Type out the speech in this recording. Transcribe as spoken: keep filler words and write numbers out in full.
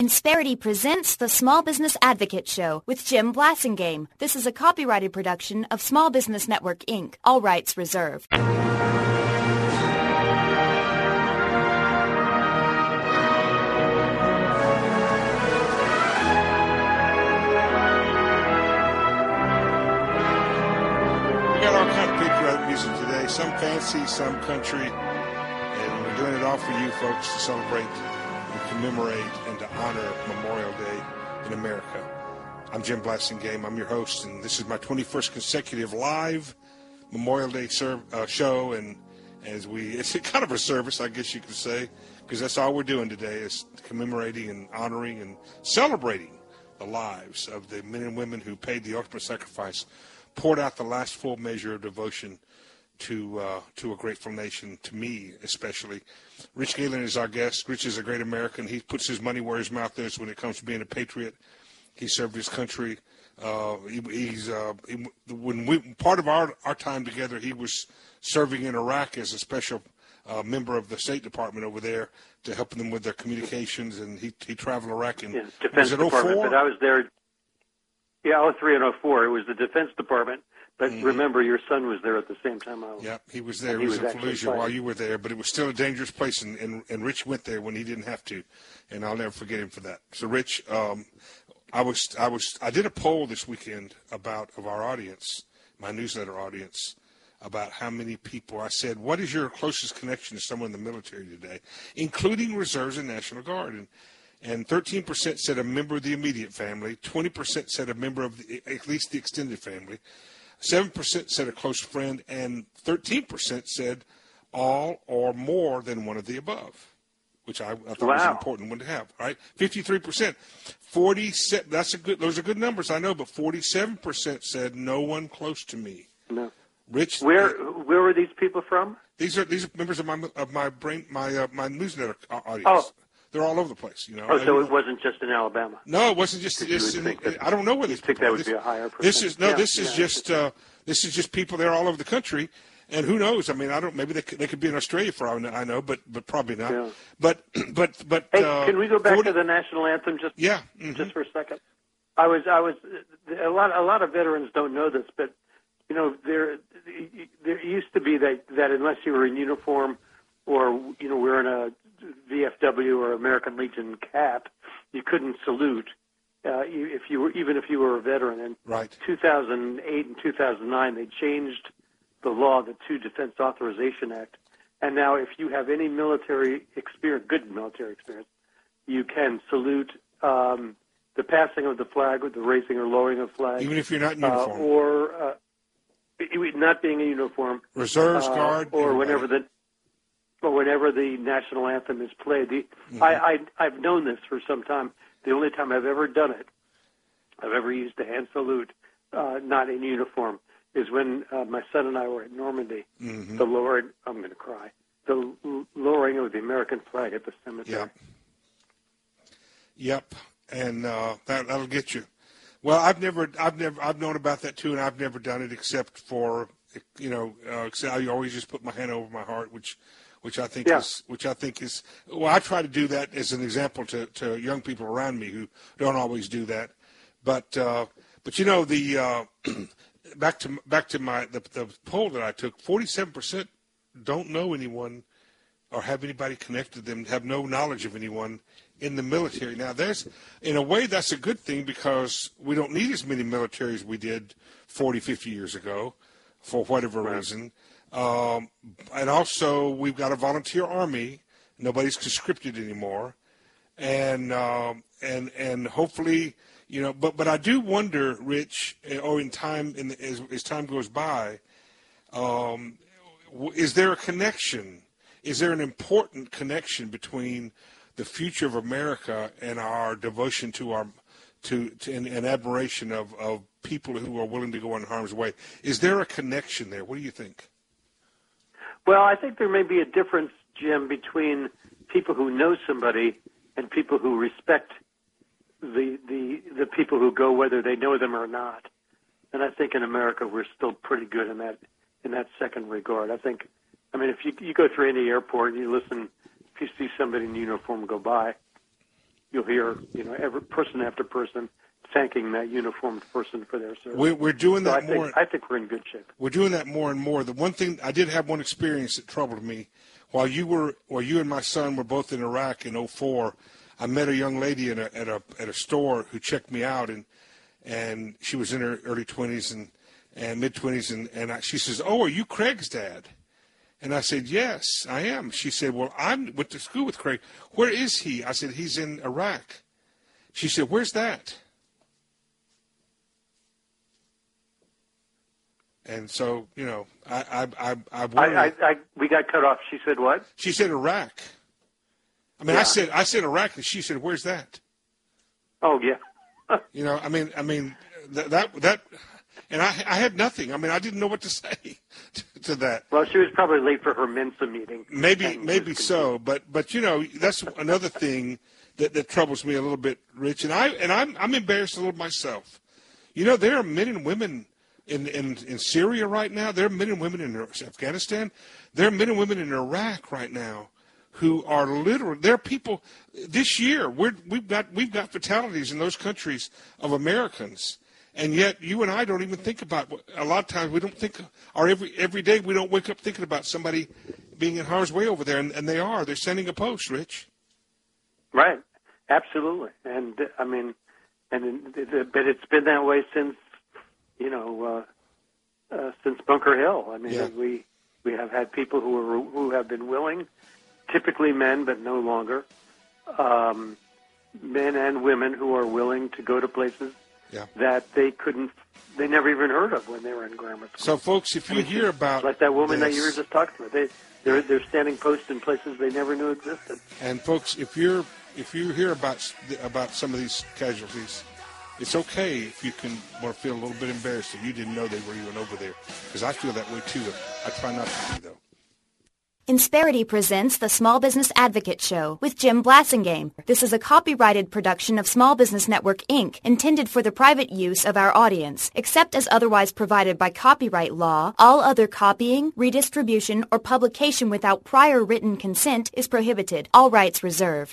Insperity presents the Small Business Advocate Show with Jim Blasingame. This is a copyrighted production of Small Business Network, Incorporated. All rights reserved. We got all kind of patriotic music today, some fancy, some country, and we're doing it all for you folks to celebrate and commemorate and to honor Memorial Day in America. I'm Jim Blasingame. I'm your host, and this is my twenty-first consecutive live Memorial Day serv- uh, show, and as we, it's a kind of a service, I guess you could say, because that's all we're doing today is commemorating and honoring and celebrating the lives of the men and women who paid the ultimate sacrifice, poured out the last full measure of devotion to uh, to a grateful nation, to me especially. Rich Galen is our guest. Rich is a great American. He puts his money where his mouth is when it comes to being a patriot. He served his country. Uh, he, he's uh, he, when we part of our, our time together, he was serving in Iraq as a special uh, member of the State Department over there to help them with their communications, and he he traveled Iraq in yeah, Defense Department. But I was there. Yeah, oh three and oh four. It was the Defense Department. But mm-hmm. remember, your son was there at the same time I was. Yeah, he was there. He, he was, was in Fallujah while you were there, but it was still a dangerous place, and, and, and Rich went there when he didn't have to, and I'll never forget him for that. So, Rich, um, I was I was I did a poll this weekend about of our audience, my newsletter audience, about how many people. I said, "What is your closest connection to someone in the military today, including reserves and National Guard?" And and thirteen percent said a member of the immediate family, twenty percent said a member of the, at least the extended family. seven percent said a close friend, and thirteen percent said all or more than one of the above, which I, I thought wow. was an important one to have. All right, fifty-three percent, forty-seven. That's a good. Those are good numbers, I know, but forty-seven percent said no one close to me. No. Rich, where uh, where were these people from? These are these are members of my of my brain my uh, my newsletter audience. Oh. They're all over the place, you know. Oh, so it wasn't just in Alabama? No, it wasn't just. This, in, that, I don't know where these people. Think that would this, be a higher percentage? This is no. Yeah, this yeah, is just. Uh, this is just people there all over the country, and who knows? I mean, I don't. Maybe they could, they could be in Australia for all I know, but but probably not. Yeah. But but but. Hey, uh, can we go back forty, to the national anthem just yeah mm-hmm. just for a second? I was I was a lot a lot of veterans don't know this, but you know there there used to be that that unless you were in uniform or you know wearing a V F W or American Legion cap, you couldn't salute uh, if you were, even if you were a veteran. In right. two thousand eight and two thousand nine, they changed the law, the two Defense Authorization Act, and now if you have any military experience, good military experience, you can salute um, the passing of the flag or the raising or lowering of flag, even if you're not in uniform, uh, or uh, not being in uniform, reserves, uh, guard, or everybody. whenever the. But whenever the national anthem is played, the, mm-hmm. I, I, I've known this for some time. The only time I've ever done it, I've ever used a hand salute, uh, not in uniform, is when uh, my son and I were at Normandy. Mm-hmm. The lowering, I'm going to cry, the l- lowering of the American flag at the cemetery. Yep. Yep, and uh, that that'll get you. Well, I've never, I've never, I've known about that too, and I've never done it except for, you know, uh, I always just put my hand over my heart, which. Which I think yeah. is, which I think is, well, I try to do that as an example to, to young people around me who don't always do that, but uh, but you know the uh, back to back to my the, the poll that I took, forty-seven percent don't know anyone or have anybody connected to them, have no knowledge of anyone in the military. Now, there's in a way that's a good thing because we don't need as many militaries as we did forty, fifty years ago, for whatever right. reason. Um, and also, we've got a volunteer army. Nobody's conscripted anymore, and um, and and hopefully, you know. But but I do wonder, Rich, or in time, in the, as, as time goes by, um, is there a connection? Is there an important connection between the future of America and our devotion to our to, to and, and admiration of, of people who are willing to go in harm's way? Is there a connection there? What do you think? Well, I think there may be a difference, Jim, between people who know somebody and people who respect the the the people who go, whether they know them or not. And I think in America we're still pretty good in that in that second regard. I think, I mean, if you you go through any airport and you listen, if you see somebody in uniform go by, you'll hear, you know, every person after person thanking that uniformed person for their service. We're, we're doing so that I more. Think, I think we're in good shape. We're doing that more and more. The one thing I did have one experience that troubled me while you were, while you and my son were both in Iraq in oh four. I met a young lady in a, at a at a store who checked me out, and and she was in her early twenties and and mid twenties, and and I, she says, "Oh, are you Craig's dad?" And I said, "Yes, I am." She said, "Well, I went to school with Craig. Where is he?" I said, "He's in Iraq." She said, "Where's that?" And so, you know, I I I, I, worry. I, I, I we got cut off. She said what? She said Iraq. I mean, yeah. I said I said Iraq, and she said, "Where's that?" Oh yeah. You know, I mean, I mean that that, that and I I had nothing. I mean, I didn't know what to say to, to that. Well, she was probably late for her Mensa meeting. Maybe maybe so, but but you know, that's another thing that, that troubles me a little bit, Rich. And I and I'm I'm embarrassed a little myself. You know, there are men and women in in in Syria right now. There are men and women in Afghanistan. There are men and women in Iraq right now who are literally, there are people this year, we're, we've got we've got fatalities in those countries of Americans, and yet you and I don't even think about, a lot of times we don't think, or every every day we don't wake up thinking about somebody being in harm's way over there, and, and they are. They're sending a post, Rich. Right, absolutely, and I mean, and but it's been that way since, you know, uh, uh, since Bunker Hill. I mean, yeah. we we have had people who are who have been willing. Typically men, but no longer, um, men and women who are willing to go to places yeah. that they couldn't, they never even heard of when they were in grammar school. So, folks, if you I mean, hear about like that woman this, that you were just talking about, they they're they're standing posts in places they never knew existed. And folks, if you're if you hear about about some of these casualties, it's okay if you can or feel a little bit embarrassed that you didn't know they were even over there, because I feel that way too. I try not to be though. Insperity presents the Small Business Advocate Show with Jim Blasingame. This is a copyrighted production of Small Business Network, Incorporated, intended for the private use of our audience. Except as otherwise provided by copyright law, all other copying, redistribution, or publication without prior written consent is prohibited. All rights reserved.